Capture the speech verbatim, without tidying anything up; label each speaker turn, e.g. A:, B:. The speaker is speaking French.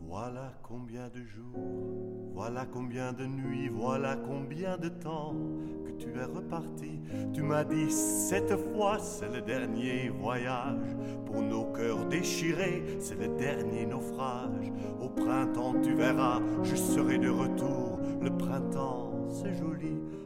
A: Voilà combien de jours, voilà combien de nuits, voilà combien de temps que tu es reparti. Tu m'as dit cette fois c'est le dernier voyage. Pour nos cœurs déchirés c'est le dernier naufrage. Au printemps tu verras, je serai de retour. Le printemps c'est joli,